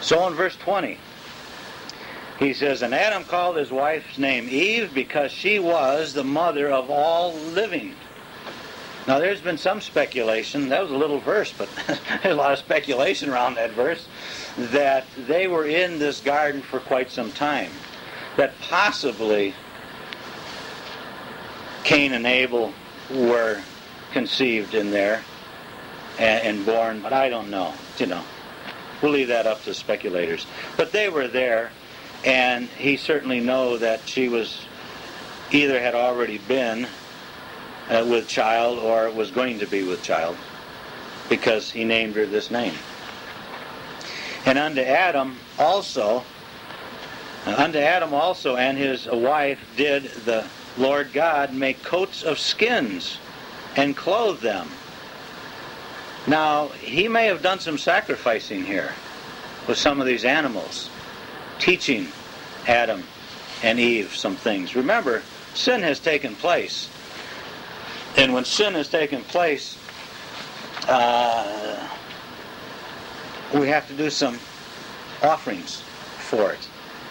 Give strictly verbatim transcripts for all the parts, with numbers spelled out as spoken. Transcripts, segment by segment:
So in verse twenty, he says, "And Adam called his wife's name Eve because she was the mother of all living." Now there's been some speculation, that was a little verse, but there's a lot of speculation around that verse, that they were in this garden for quite some time. That possibly Cain and Abel were conceived in there and, and born, but I don't know, you know. We'll leave that up to speculators. But they were there, and he certainly knows that she was either had already been uh, with child or was going to be with child, because he named her this name. And unto Adam also, uh, unto Adam also and his wife did the Lord God make coats of skins and clothe them. Now, he may have done some sacrificing here with some of these animals, teaching Adam and Eve some things. Remember, sin has taken place. And when sin has taken place, uh, we have to do some offerings for it.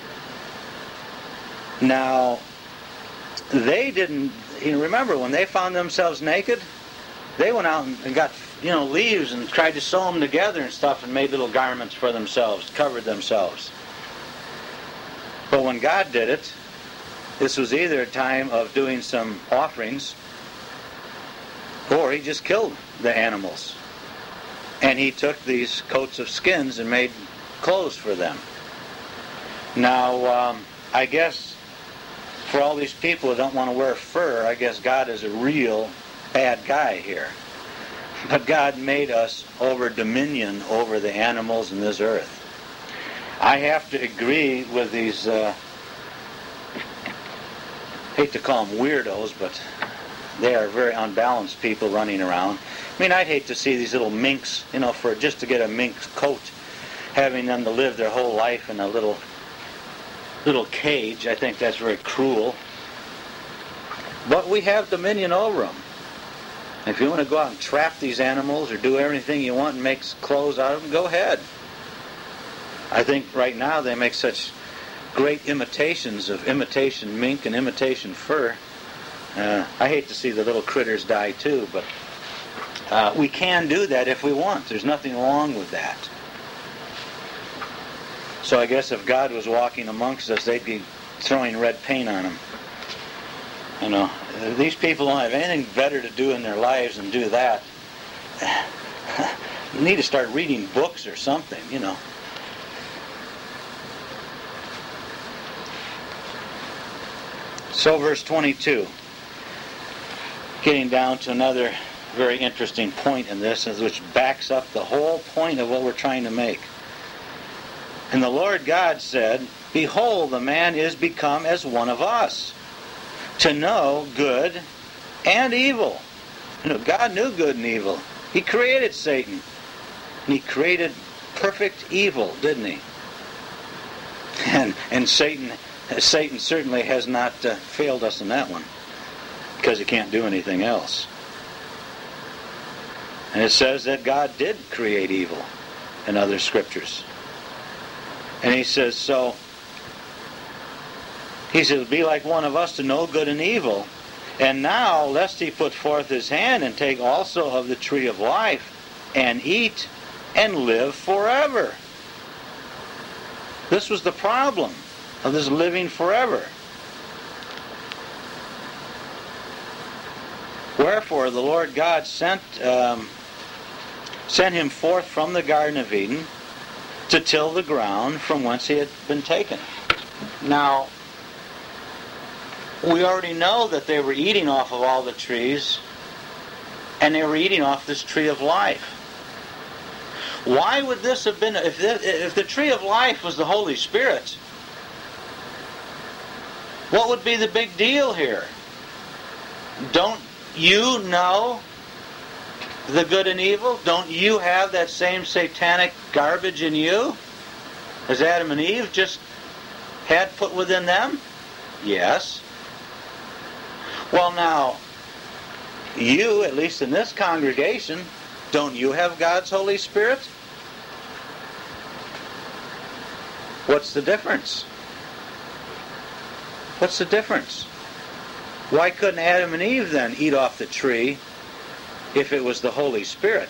Now, they didn't, you know, remember when they found themselves naked, they went out and got, you know, leaves and tried to sew them together and stuff and made little garments for themselves, covered themselves. But when God did it, this was either a time of doing some offerings, or he just killed the animals. And he took these coats of skins and made clothes for them. Now, um, I guess for all these people who don't want to wear fur, I guess God is a real bad guy here. But God made us over dominion over the animals in this earth. I have to agree with these, uh, hate to call them weirdos, but they are very unbalanced people running around. I mean, I'd hate to see these little minks, you know, for just to get a mink's coat, having them to live their whole life in a little little cage. I think that's very cruel. But we have dominion over them. If you want to go out and trap these animals or do everything you want and make clothes out of them, go ahead. I think right now they make such great imitations of imitation mink and imitation fur. Uh, I hate to see the little critters die too, but uh, we can do that if we want. There's nothing wrong with that. So I guess if God was walking amongst us, they'd be throwing red paint on him. You know, these people don't have anything better to do in their lives than do that. You need to start reading books or something, you know. So verse twenty-two, getting down to another very interesting point in this, which backs up the whole point of what we're trying to make. And the Lord God said, "Behold, the man is become as one of us, to know good and evil." You know, God knew good and evil. He created Satan. And he created perfect evil, didn't he? And and Satan Satan certainly has not uh, failed us in that one, because he can't do anything else. And it says that God did create evil in other scriptures. And he says, so, he says, "Be like one of us to know good and evil. And now, lest he put forth his hand and take also of the tree of life, and eat, and live forever." This was the problem of this living forever. "Wherefore the Lord God sent um, sent him forth from the Garden of Eden to till the ground from whence he had been taken." Now, we already know that they were eating off of all the trees, and they were eating off this tree of life. Why would this have been, if the, if the tree of life was the Holy Spirit, what would be the big deal here? Don't you know the good and evil? Don't you have that same satanic garbage in you as Adam and Eve just had put within them? Yes. Well, now, you, at least in this congregation, don't you have God's Holy Spirit? What's the difference? What's the difference? Why couldn't Adam and Eve then eat off the tree if it was the Holy Spirit?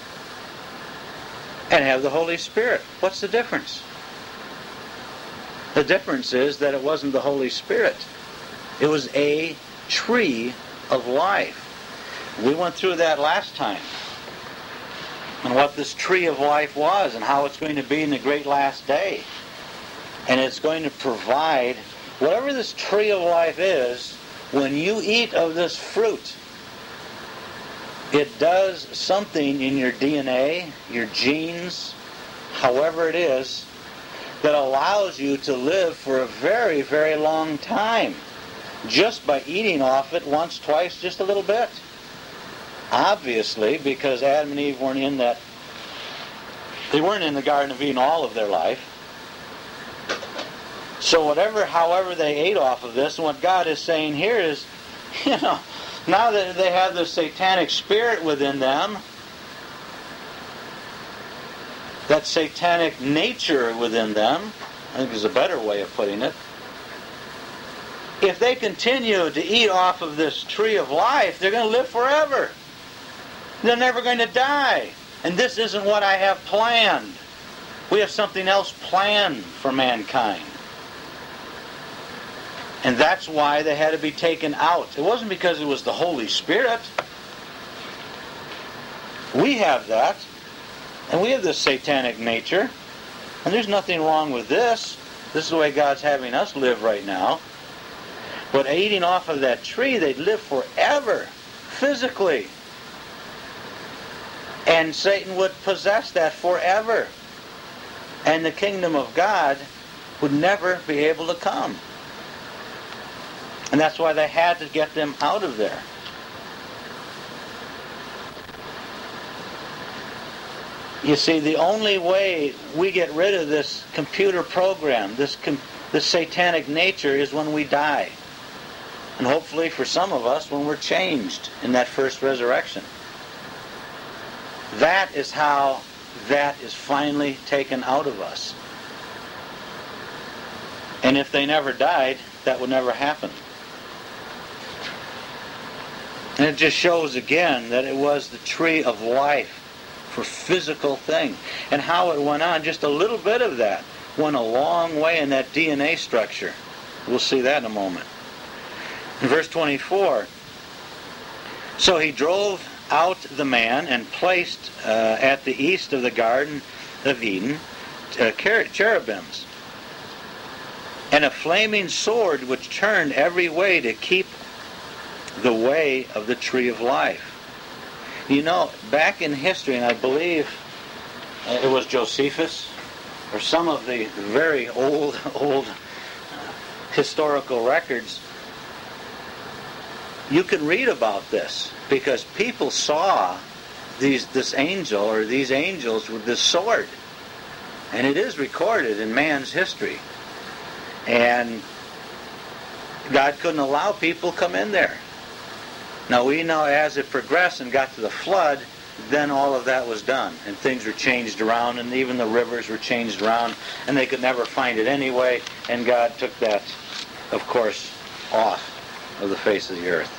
And have the Holy Spirit. What's the difference? The difference is that it wasn't the Holy Spirit. It was a tree of life. We went through that last time. And what this tree of life was and how it's going to be in the great last day. And it's going to provide whatever this tree of life is. When you eat of this fruit, it does something in your D N A, your genes, however it is, that allows you to live for a very, very long time just by eating off it once, twice, just a little bit. Obviously, because Adam and Eve weren't in that, they weren't in the Garden of Eden all of their life. So whatever, however they ate off of this, and what God is saying here is, you know, now that they have the satanic spirit within them, that satanic nature within them, I think is a better way of putting it, if they continue to eat off of this tree of life, they're going to live forever. They're never going to die. And this isn't what I have planned. We have something else planned for mankind. And that's why they had to be taken out. It wasn't because it was the Holy Spirit. We have that. And we have this satanic nature. And there's nothing wrong with this. This is the way God's having us live right now. But eating off of that tree, they'd live forever, physically. And Satan would possess that forever. And the kingdom of God would never be able to come. And that's why they had to get them out of there. You see, the only way we get rid of this computer program, this, com- this satanic nature, is when we die. And hopefully for some of us, when we're changed in that first resurrection. That is how that is finally taken out of us. And if they never died, that would never happen. And it just shows again that it was the tree of life for physical thing. And how it went on, just a little bit of that went a long way in that D N A structure. We'll see that in a moment. In verse twenty-four, so he drove out the man and placed uh, at the east of the Garden of Eden uh, cherubims and a flaming sword which turned every way to keep the way of the tree of life. You know, back in history, and I believe uh, it was Josephus, or some of the very old, old uh, historical records, you can read about this, because people saw these this angel, or these angels with this sword. And it is recorded in man's history. And God couldn't allow people to come in there. Now we know as it progressed and got to the flood, then all of that was done. And things were changed around, and even the rivers were changed around, and they could never find it anyway, and God took that, of course, off of the face of the earth.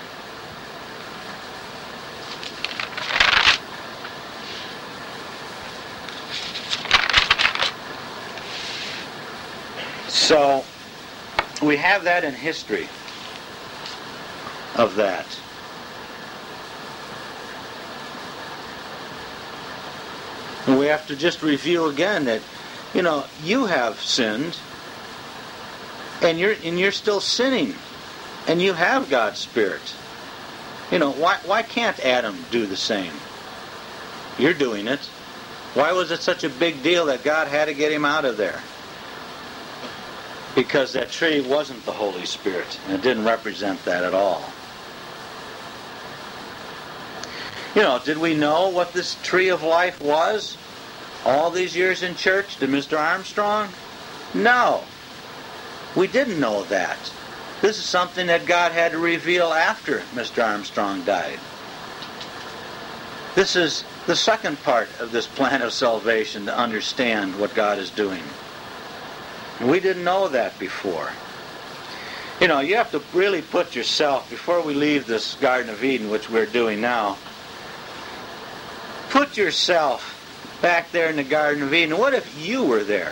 So, we have that in history of that. And we have to just review again that, you know, you have sinned, and you're and you're still sinning, and you have God's Spirit. You know, why why can't Adam do the same? You're doing it. Why was it such a big deal that God had to get him out of there? Because that tree wasn't the Holy Spirit, and it didn't represent that at all. You know, did we know what this tree of life was all these years in church? Did Mister Armstrong? No. We didn't know that. This is something that God had to reveal after Mister Armstrong died. This is the second part of this plan of salvation, to understand what God is doing. We didn't know that before. You know, you have to really put yourself, before we leave this Garden of Eden, which we're doing now, put yourself back there in the Garden of Eden. What if you were there?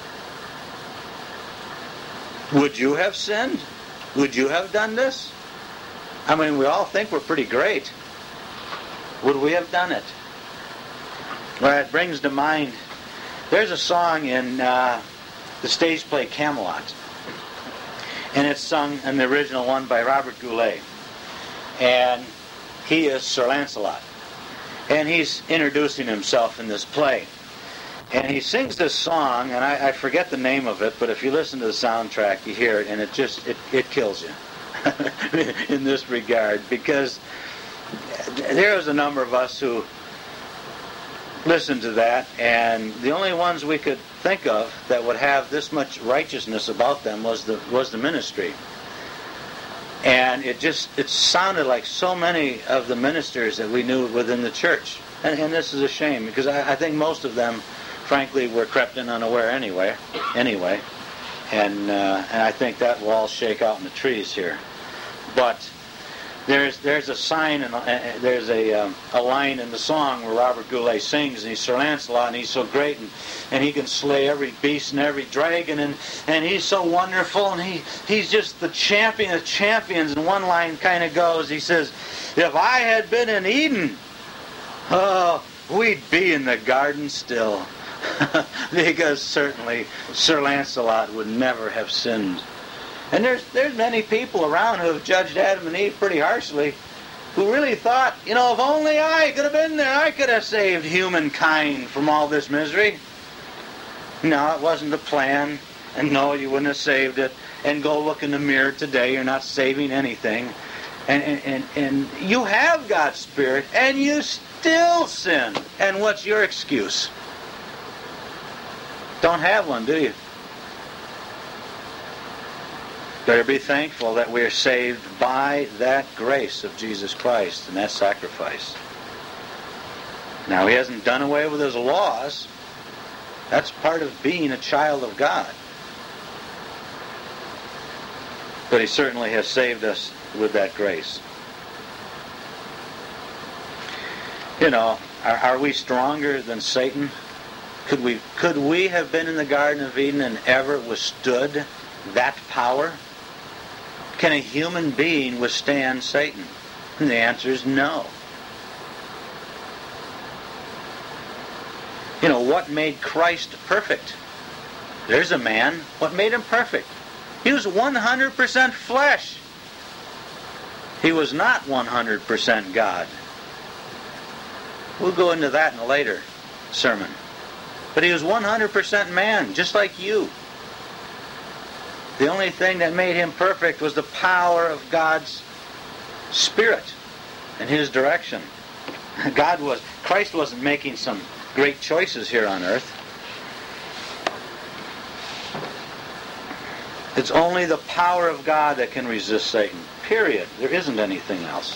Would you have sinned? Would you have done this? I mean, we all think we're pretty great. Would we have done it? Well, it brings to mind, there's a song in uh, the stage play Camelot. And it's sung in the original one by Robert Goulet. And he is Sir Lancelot. And he's introducing himself in this play. And he sings this song, and I, I forget the name of it, but if you listen to the soundtrack, you hear it, and it just, it, it kills you in this regard. Because there was a number of us who listened to that, and the only ones we could think of that would have this much righteousness about them was the was the ministry. And it just, it sounded like so many of the ministers that we knew within the church. And, and this is a shame, because I, I think most of them, frankly, were crept in unaware anyway. Anyway, and uh, and I think that will all shake out in the trees here. But there's there's a sign and uh, there's a um, a line in the song where Robert Goulet sings, and he's Sir Lancelot, and he's so great, and, and he can slay every beast and every dragon, and, and he's so wonderful, and he he's just the champion of champions. And one line kind of goes, he says, "If I had been in Eden, oh, we'd be in the garden still." Because certainly Sir Lancelot would never have sinned. And there's there's many people around who have judged Adam and Eve pretty harshly, who really thought, you know, if only I could have been there, I could have saved humankind from all this misery. No, it wasn't the plan, and no, you wouldn't have saved it. And go look in the mirror today, you're not saving anything. And and, and, and you have God's Spirit, and you still sin. And what's your excuse? Don't have one, do you? Better be thankful that we are saved by that grace of Jesus Christ and that sacrifice. Now, He hasn't done away with His laws. That's part of being a child of God. But He certainly has saved us with that grace. You know, are, are we stronger than Satan? Could we could we have been in the Garden of Eden and ever withstood that power? Can a human being withstand Satan? And the answer is no. You know, what made Christ perfect? There's a man. What made him perfect? He was one hundred percent flesh. He was not one hundred percent God. We'll go into that in a later sermon. But he was one hundred percent man, just like you. The only thing that made him perfect was the power of God's Spirit and His direction. God was, Christ wasn't making some great choices here on earth. It's only the power of God that can resist Satan. Period. There isn't anything else.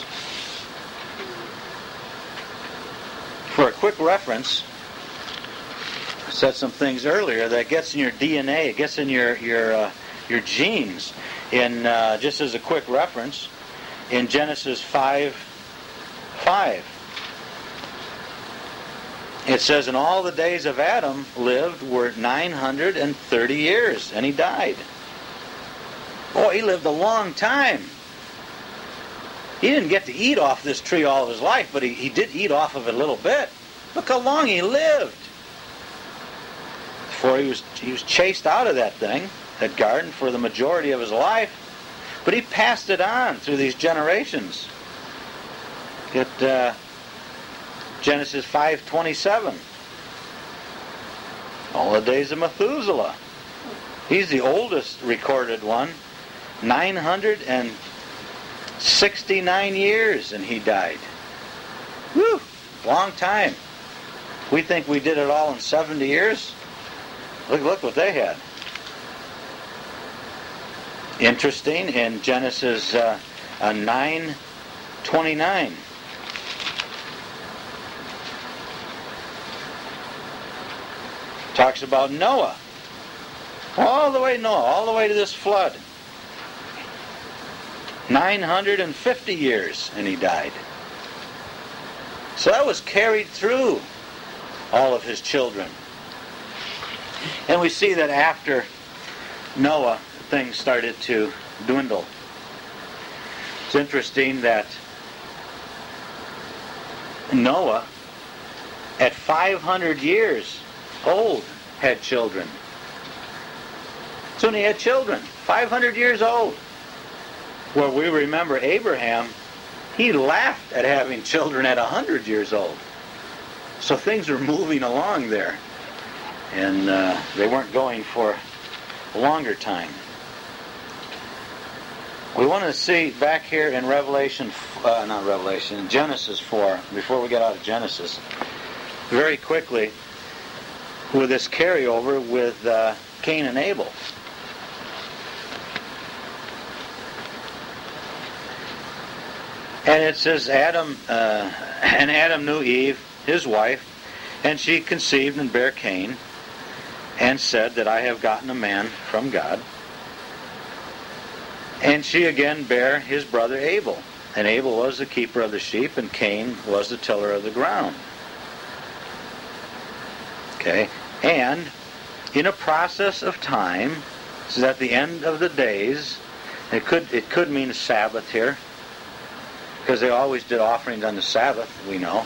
For a quick reference, I said some things earlier that gets in your D N A, it gets in your your uh, your genes. In uh, just as a quick reference, in Genesis five five, it says, "And all the days of Adam lived were nine hundred and thirty years, and he died." Oh, he lived a long time. He didn't get to eat off this tree all of his life, but he, he did eat off of it a little bit. Look how long he lived. Before he was he was chased out of that thing, that garden, for the majority of his life. But he passed it on through these generations. Get uh, Genesis five twenty-seven. All the days of Methuselah. He's the oldest recorded one. nine hundred sixty-nine years, and he died. Whew! Long time. We think we did it all in seventy years. Look, look what they had. Interesting, in Genesis uh, uh, nine twenty-nine. Talks about Noah. All the way, no, all the way to this flood. nine hundred fifty years, and he died. So that was carried through all of his children. And we see that after Noah, things started to dwindle. It's interesting that Noah, at five hundred years old, had children. Soon he had children, five hundred years old. Where we remember Abraham, he laughed at having children at one hundred years old. So things are moving along there. And uh, they weren't going for a longer time. We want to see back here in Revelation, uh, not Revelation, Genesis four, before we get out of Genesis, very quickly, with this carryover with uh, Cain and Abel. And it says, Adam, uh, and Adam knew Eve, his wife, and she conceived and bare Cain, and said that I have gotten a man from God. And she again bare his brother Abel. And Abel was the keeper of the sheep, and Cain was the tiller of the ground. Okay, and in a process of time, this is at the end of the days, it could it could mean Sabbath here, because they always did offerings on the Sabbath, we know.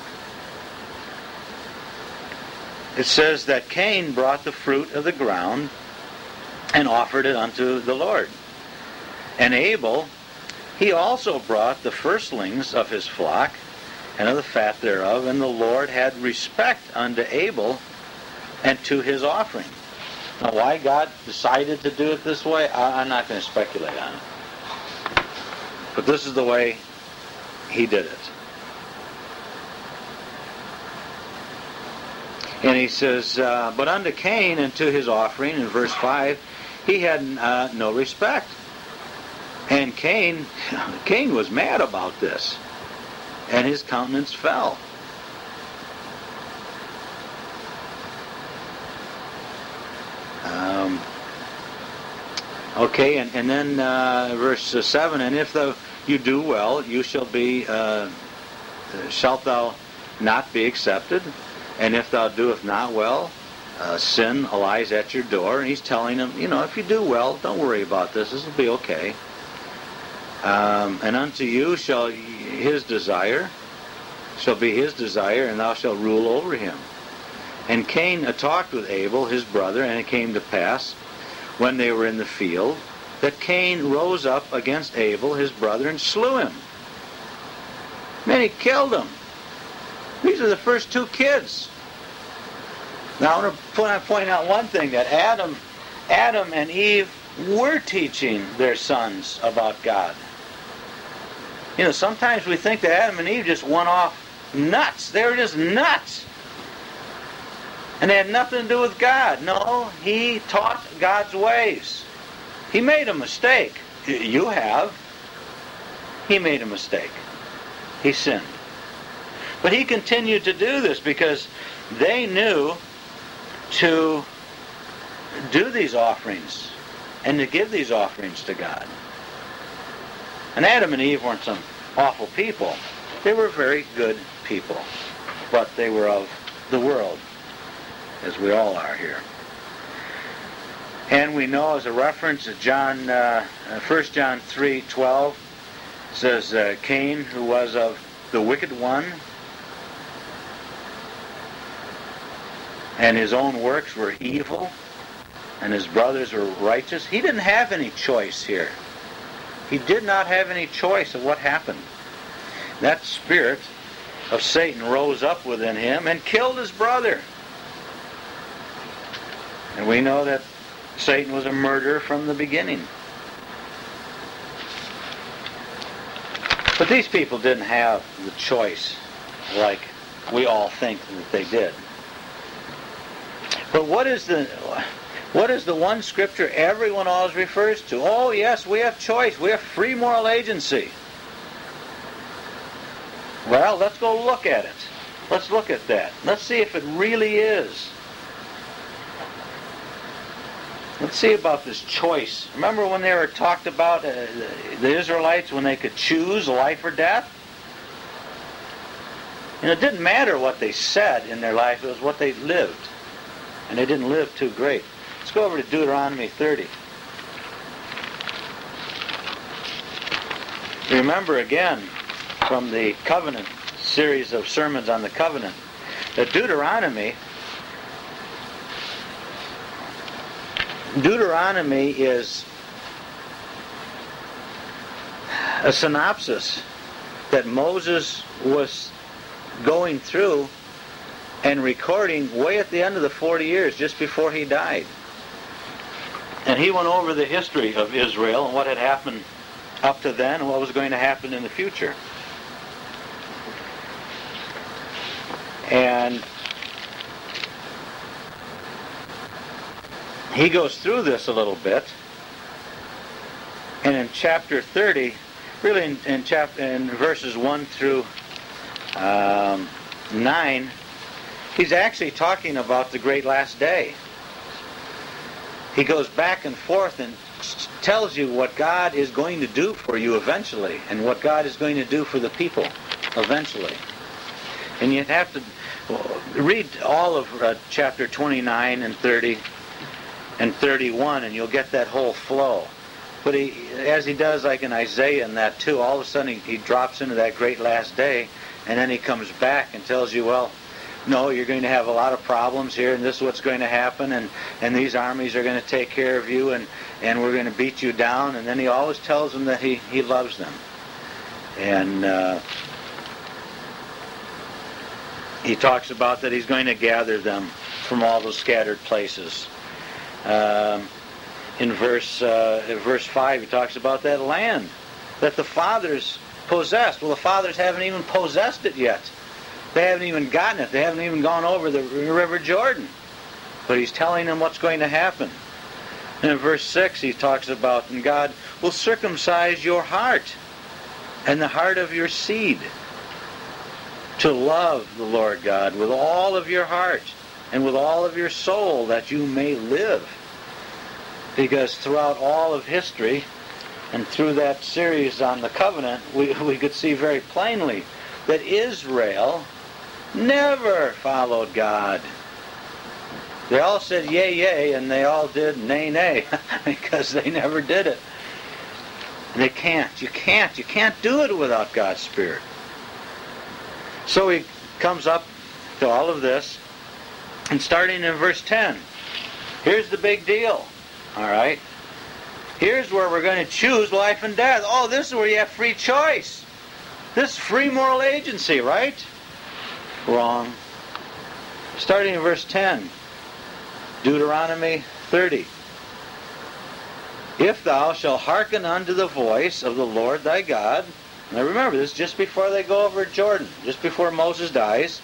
It says that Cain brought the fruit of the ground and offered it unto the Lord. And Abel, he also brought the firstlings of his flock and of the fat thereof, and the Lord had respect unto Abel and to his offering. Now, why God decided to do it this way, I, I'm not going to speculate on it. But this is the way he did it. And he says, uh, but unto Cain and to his offering, in verse five, he had uh, no respect. And Cain, Cain was mad about this. And his countenance fell. Um, okay, and, and then uh, verse seven, and if thou you do well, you shall be, uh, shalt thou not be accepted? And if thou doest not well, uh, sin lies at your door. And he's telling him, you know, if you do well, don't worry about this. This will be okay. Um, and unto you shall his desire, shall be his desire, and thou shalt rule over him. And Cain uh, talked with Abel, his brother, and it came to pass, when they were in the field, that Cain rose up against Abel, his brother, and slew him. Man, he killed him. These are the first two kids. Now I want to point out one thing, that Adam, Adam and Eve were teaching their sons about God. You know, sometimes we think that Adam and Eve just went off nuts. They were just nuts. And they had nothing to do with God. No, he taught God's ways. He made a mistake. You have. He made a mistake. He sinned. But he continued to do this because they knew to do these offerings and to give these offerings to God. And Adam and Eve weren't some awful people. They were very good people. But they were of the world, as we all are here. And we know, as a reference, John, uh, First John three twelve says, uh, Cain, who was of the wicked one, and his own works were evil, and his brothers were righteous. He didn't have any choice here. He did not have any choice of what happened. That spirit of Satan rose up within him and killed his brother. And we know that Satan was a murderer from the beginning. But these people didn't have the choice like we all think that they did. But what is the what is the one scripture everyone always refers to? Oh yes, we have choice. We have free moral agency. Well, let's go look at it. Let's look at that. Let's see if it really is. Let's see about this choice. Remember when they were talked about, uh, the Israelites, when they could choose life or death? And it didn't matter what they said in their life, it was what they lived. And they didn't live too great. Let's go over to Deuteronomy thirty. Remember again, from the covenant series of sermons on the covenant, that Deuteronomy Deuteronomy is a synopsis that Moses was going through and recording way at the end of the forty years, just before he died. And he went over the history of Israel and what had happened up to then and what was going to happen in the future. And he goes through this a little bit, and in chapter thirty, really in, in, chap- in verses one through um, nine, he's actually talking about the great last day. He goes back and forth and tells you what God is going to do for you eventually, and what God is going to do for the people eventually. And you have to read all of uh, chapter twenty-nine and thirty and thirty-one, and you'll get that whole flow. But he, as he does like in Isaiah and that too, all of a sudden he, he drops into that great last day, and then he comes back and tells you, well, no, you're going to have a lot of problems here, and this is what's going to happen, and, and these armies are going to take care of you, and, and we're going to beat you down. And then he always tells them that he, he loves them. And uh, he talks about that he's going to gather them from all those scattered places. Um, in verse uh, in verse five, he talks about that land that the fathers possessed. Well, the fathers haven't even possessed it yet. They haven't even gotten it. They haven't even gone over the River Jordan. But he's telling them what's going to happen. And in verse six, he talks about, and God will circumcise your heart and the heart of your seed to love the Lord God with all of your heart and with all of your soul, that you may live. Because throughout all of history, and through that series on the covenant, we, we could see very plainly that Israel never followed God. They all said yay, yay, and they all did nay, nay, because they never did it. And they can't. You can't. You can't do it without God's Spirit. So he comes up to all of this, and starting in verse ten, here's the big deal. All right? Here's where we're going to choose life and death. Oh, this is where you have free choice. This is free moral agency, right? Wrong. Starting in verse ten, Deuteronomy thirty. If thou shalt hearken unto the voice of the Lord thy God. Now remember, this is just before they go over Jordan, just before Moses dies.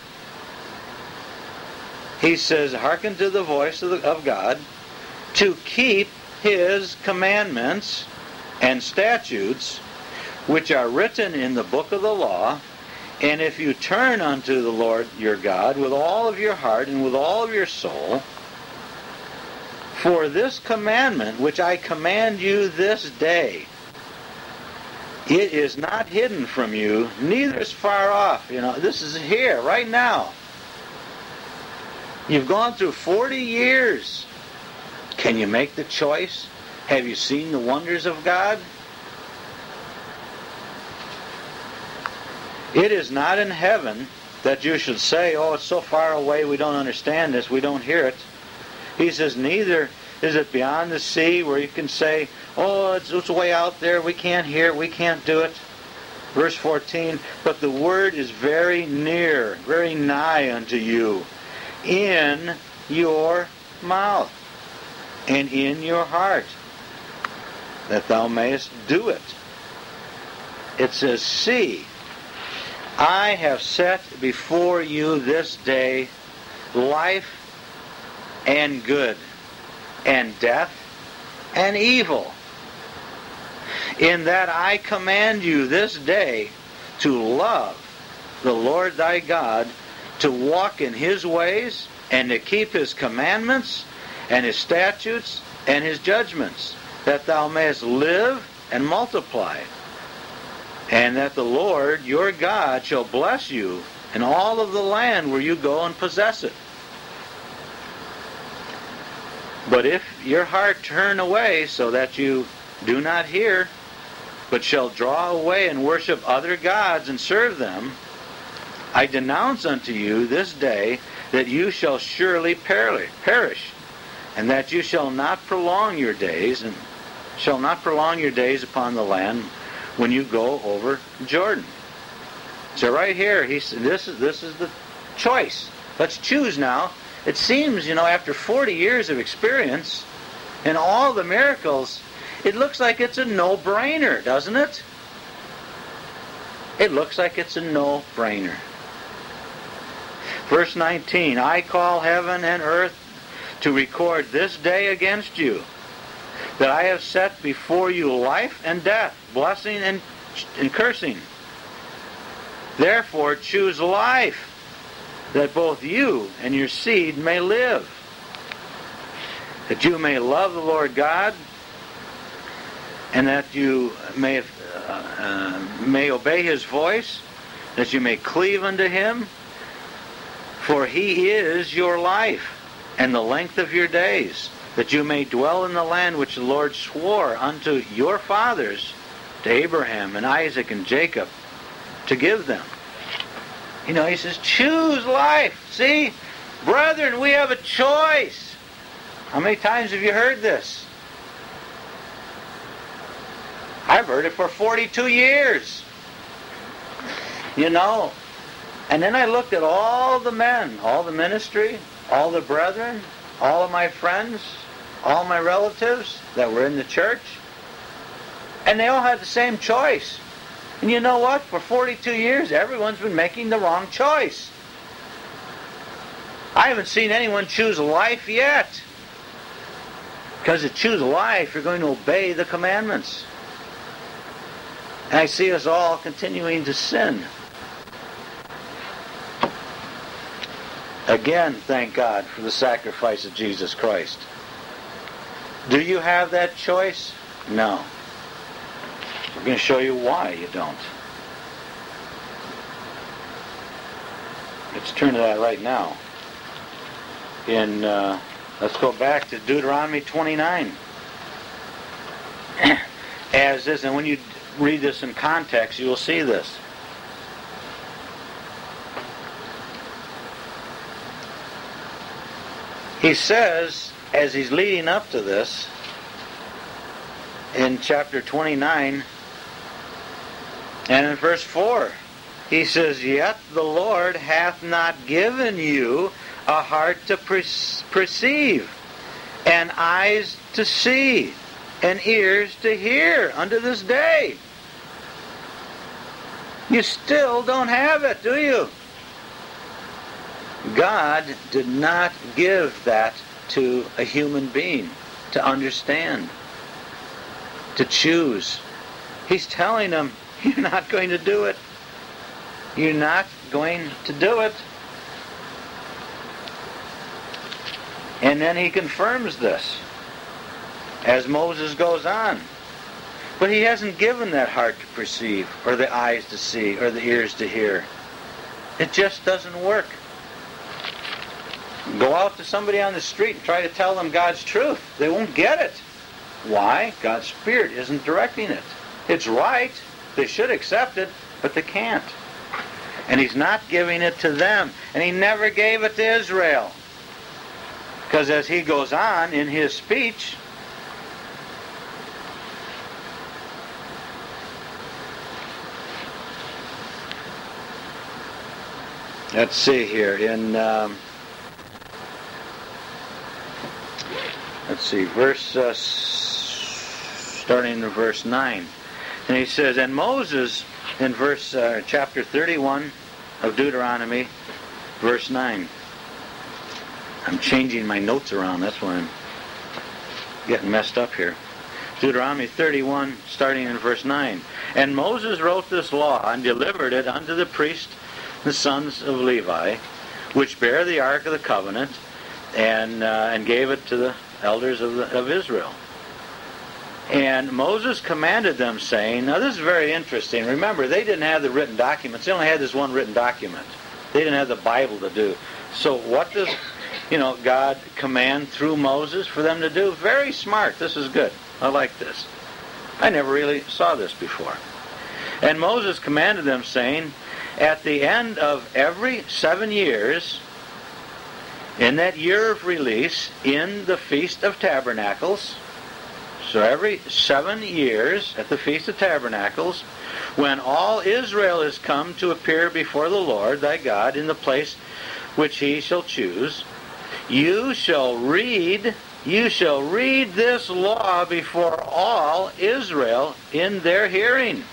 He says, hearken to the voice of, the, of God, to keep his commandments and statutes, which are written in the book of the law. And if you turn unto the Lord your God with all of your heart and with all of your soul, for this commandment which I command you this day, it is not hidden from you, neither is far off. You know, this is here, right now. You've gone through forty years. Can you make the choice? Have you seen the wonders of God? It is not in heaven that you should say, oh, it's so far away, we don't understand this, we don't hear it. He says, neither is it beyond the sea, where you can say, oh, it's, it's way out there, we can't hear it, we can't do it. Verse fourteen, but the word is very near, very nigh unto you, in your mouth and in your heart, that thou mayest do it. It says, see, I have set before you this day life and good, and death and evil, in that I command you this day to love the Lord thy God, to walk in his ways, and to keep his commandments, and his statutes, and his judgments, that thou mayest live and multiply, and that the Lord your God shall bless you in all of the land where you go and possess it. But if your heart turn away so that you do not hear, but shall draw away and worship other gods and serve them, I denounce unto you this day that you shall surely perish, and that you shall not prolong your days, and shall not prolong your days upon the land when you go over Jordan. So right here, he this is this is the choice. Let's choose now. It seems, you know, after forty years of experience and all the miracles, it looks like it's a no-brainer, doesn't it? It looks like it's a no-brainer. Verse nineteen, I call heaven and earth to record this day against you, that I have set before you life and death, blessing and, and cursing. Therefore choose life, that both you and your seed may live, that you may love the Lord God, and that you may, uh, uh, may obey his voice, that you may cleave unto him, for he is your life, and the length of your days, that you may dwell in the land which the Lord swore unto your fathers, to Abraham and Isaac and Jacob, to give them. You know, he says, choose life. See, brethren, we have a choice. How many times have you heard this? I've heard it for forty-two years. You know, and then I looked at all the men, all the ministry, all the brethren, all of my friends, all my relatives that were in the church, and they all had the same choice. And you know what? For forty-two years, everyone's been making the wrong choice. I haven't seen anyone choose life yet. Because to choose life, you're going to obey the commandments. And I see us all continuing to sin. Again, thank God for the sacrifice of Jesus Christ. Do you have that choice? No. We're going to show you why you don't. Let's turn to that right now. In uh, let's go back to Deuteronomy twenty-nine. As this, and when you read this in context, you will see this. He says, as he's leading up to this, in chapter twenty-nine, and in verse four, he says, yet the Lord hath not given you a heart to perceive, and eyes to see, and ears to hear unto this day. You still don't have it, do you? God did not give that to a human being to understand, to choose. He's telling them, you're not going to do it. You're not going to do it. And then he confirms this as Moses goes on. But he hasn't given that heart to perceive, or the eyes to see, or the ears to hear. It just doesn't work. Go out to somebody on the street and try to tell them God's truth. They won't get it. Why? God's Spirit isn't directing it. It's right. They should accept it, but they can't. And he's not giving it to them. And he never gave it to Israel. Because as he goes on in his speech, let's see here, in, um, let's see, verse, uh, starting in verse nine. And he says, and Moses, in verse, uh, chapter thirty-one of Deuteronomy, verse nine. I'm changing my notes around, that's why I'm getting messed up here. Deuteronomy thirty-one, starting in verse nine. And Moses wrote this law, and delivered it unto the priest, the sons of Levi, which bear the ark of the covenant, and uh, and gave it to the elders of, the, of Israel. And Moses commanded them, saying, now this is very interesting. Remember, they didn't have the written documents. They only had this one written document. They didn't have the Bible to do. So what does, you know, God command through Moses for them to do? Very smart. This is good. I like this. I never really saw this before. And Moses commanded them, saying, at the end of every seven years, in that year of release, in the Feast of Tabernacles, so every seven years at the Feast of Tabernacles, when all Israel is come to appear before the Lord thy God in the place which he shall choose, you shall read, you shall read this law before all Israel in their hearing.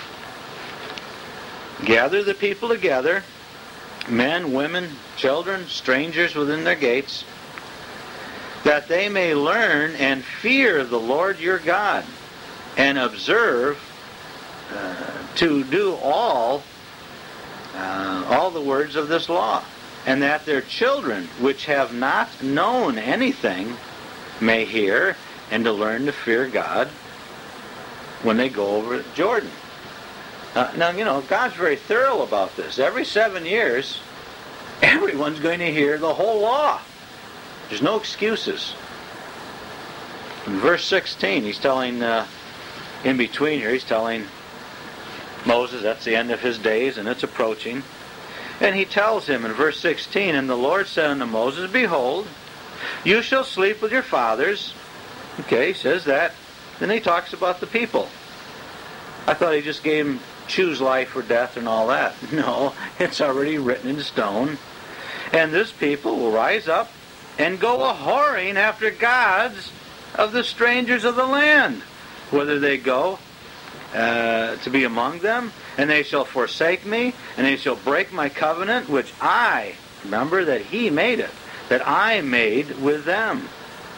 Gather the people together, men, women, children, strangers within their gates, that they may learn and fear the Lord your God, and observe uh, to do all uh, all the words of this law, and that their children, which have not known anything, may hear, and to learn to fear God when they go over Jordan. Uh, now, you know, God's very thorough about this. Every seven years, everyone's going to hear the whole law. There's no excuses. In verse sixteen, he's telling, uh, in between here, he's telling Moses, that's the end of his days, and it's approaching. And he tells him in verse sixteen, and the Lord said unto Moses, behold, you shall sleep with your fathers. Okay, he says that. Then he talks about the people. I thought he just gave him choose life or death and all that. No, it's already written in stone. And this people will rise up and go a-whoring after gods of the strangers of the land, whether they go uh, to be among them, and they shall forsake me, and they shall break my covenant, which I, remember that he made it, that I made with them.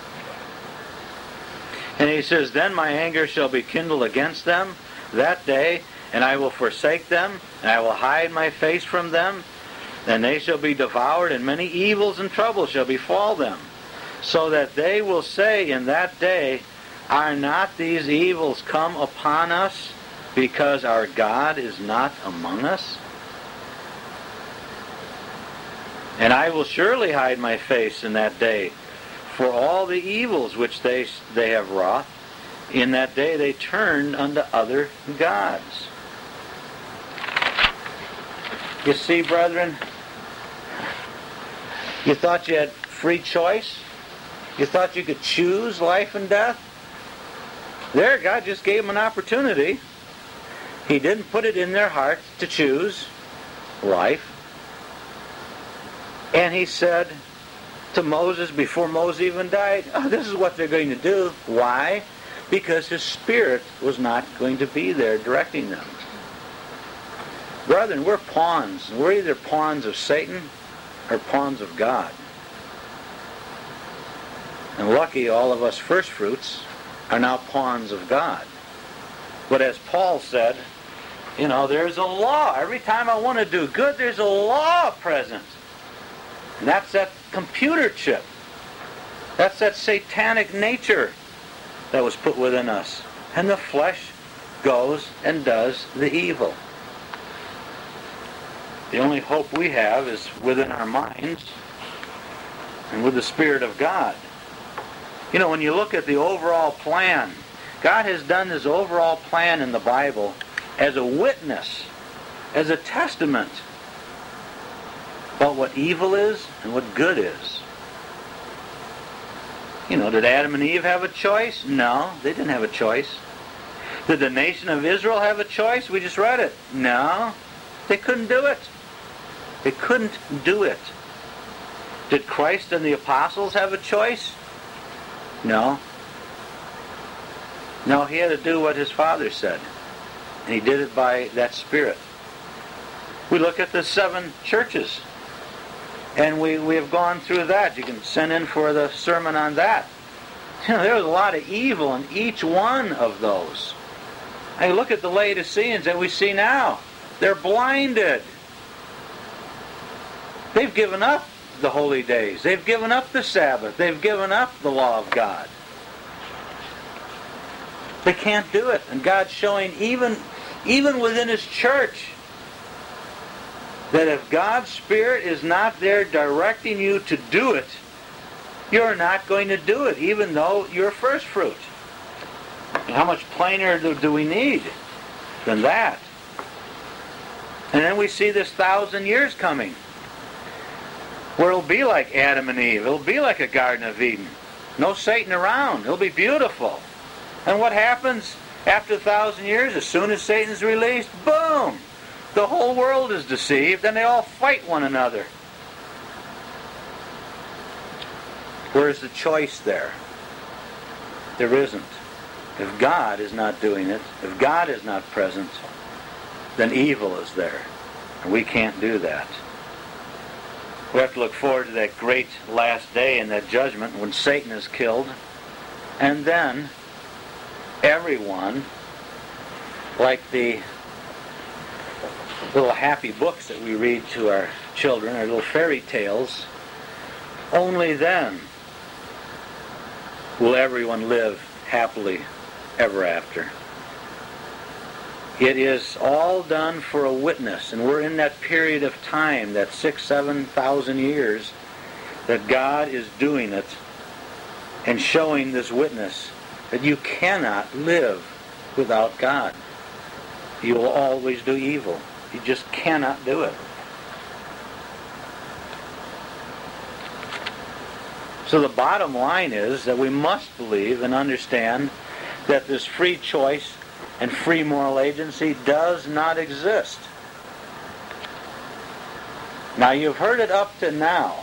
And he says, then my anger shall be kindled against them that day, and I will forsake them, and I will hide my face from them, and they shall be devoured, and many evils and troubles shall befall them, so that they will say in that day, are not these evils come upon us, because our God is not among us? And I will surely hide my face in that day, for all the evils which they, they have wrought. In that day they turned unto other gods. You see, brethren, you thought you had free choice? You thought you could choose life and death? There, God just gave them an opportunity. He didn't put it in their hearts to choose life. And he said to Moses before Moses even died, oh, this is what they're going to do. Why? Because his Spirit was not going to be there directing them. Brethren, we're pawns. We're either pawns of Satan or pawns of God. And lucky all of us first fruits are now pawns of God. But as Paul said, you know, there's a law. Every time I want to do good, there's a law present. And that's that computer chip. That's that satanic nature that was put within us. And the flesh goes and does the evil. The only hope we have is within our minds and with the Spirit of God. You know, when you look at the overall plan, God has done this overall plan in the Bible as a witness, as a testament about what evil is and what good is. You know, did Adam and Eve have a choice? No, they didn't have a choice. Did the nation of Israel have a choice? We just read it. No, they couldn't do it. They couldn't do it. Did Christ and the apostles have a choice? No. No, he had to do what his Father said. And he did it by that Spirit. We look at the seven churches. And we, we have gone through that. You can send in for the sermon on that. You know, there was a lot of evil in each one of those. I look at the Laodiceans that we see now. They're blinded. They've given up the holy days. They've given up the Sabbath. They've given up the law of God. They can't do it. And God's showing even, even within His church that if God's Spirit is not there directing you to do it, you're not going to do it, even though you're first fruit. And how much plainer do, do we need than that? And then we see this thousand years coming, where it'll be like Adam and Eve. It'll be like a Garden of Eden. No Satan around. It'll be beautiful. And what happens after a thousand years? As soon as Satan's released, boom! The whole world is deceived, and they all fight one another. Where's the choice there? There isn't. If God is not doing it, if God is not present, then evil is there. And we can't do that. We have to look forward to that great last day and that judgment when Satan is killed. And then everyone, like the little happy books that we read to our children, our little fairy tales, only then will everyone live happily ever after. It is all done for a witness, and we're in that period of time, that six, seven thousand years, that God is doing it and showing this witness that you cannot live without God. You will always do evil. You just cannot do it. So the bottom line is that we must believe and understand that this free choice and free moral agency does not exist. Now, you've heard it up to now.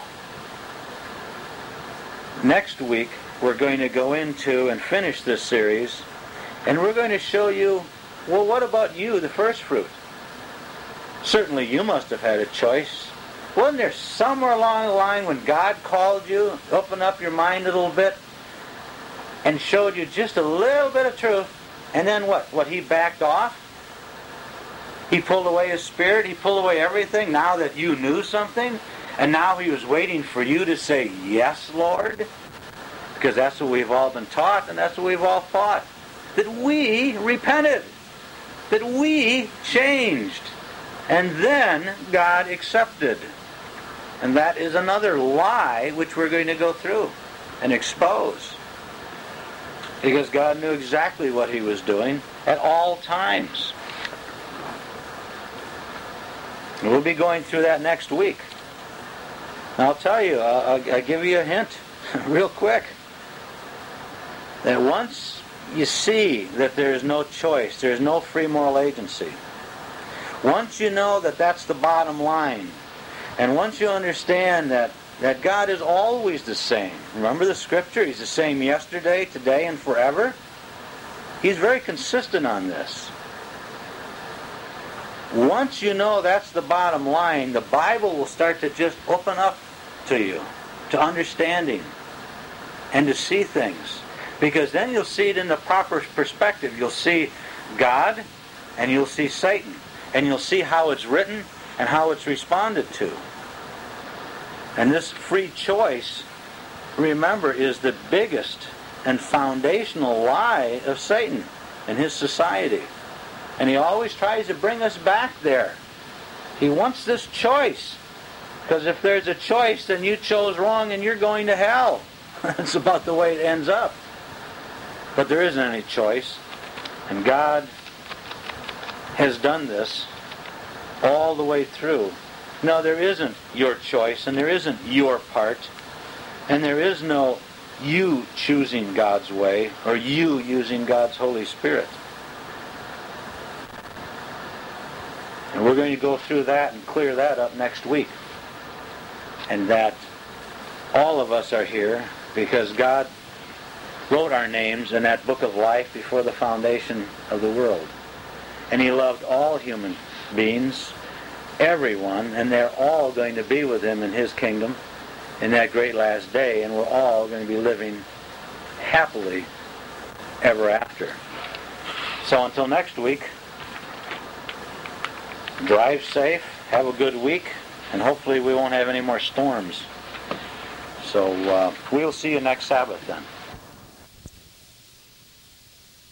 Next week, we're going to go into and finish this series, and we're going to show you, well, what about you, the first fruit? Certainly you must have had a choice. Wasn't there somewhere along the line when God called you, opened up your mind a little bit, and showed you just a little bit of truth, and then what? What, He backed off? He pulled away His Spirit? He pulled away everything now that you knew something? And now He was waiting for you to say, yes, Lord? Because that's what we've all been taught, and that's what we've all thought. That we repented. That we changed. And then God accepted. And that is another lie which we're going to go through and expose. Because God knew exactly what He was doing at all times. And we'll be going through that next week. And I'll tell you, I'll, I'll give you a hint real quick. That once you see that there is no choice, there is no free moral agency, once you know that that's the bottom line, and once you understand that, that God is always the same. Remember the Scripture? He's the same yesterday, today, and forever. He's very consistent on this. Once you know that's the bottom line, the Bible will start to just open up to you, to understanding, and to see things. Because then you'll see it in the proper perspective. You'll see God, and you'll see Satan. And you'll see how it's written and how it's responded to. And this free choice, remember, is the biggest and foundational lie of Satan and his society. And he always tries to bring us back there. He wants this choice. Because if there's a choice, then you chose wrong and you're going to hell. That's about the way it ends up. But there isn't any choice. And God has done this all the way through. No, there isn't your choice, and there isn't your part, and there is no you choosing God's way, or you using God's Holy Spirit. And we're going to go through that and clear that up next week. And that all of us are here because God wrote our names in that book of life before the foundation of the world. And He loved all human beings, everyone, and they're all going to be with Him in His kingdom in that great last day, and we're all going to be living happily ever after. So until next week, drive safe, have a good week, and hopefully we won't have any more storms So uh, we'll see you next Sabbath then.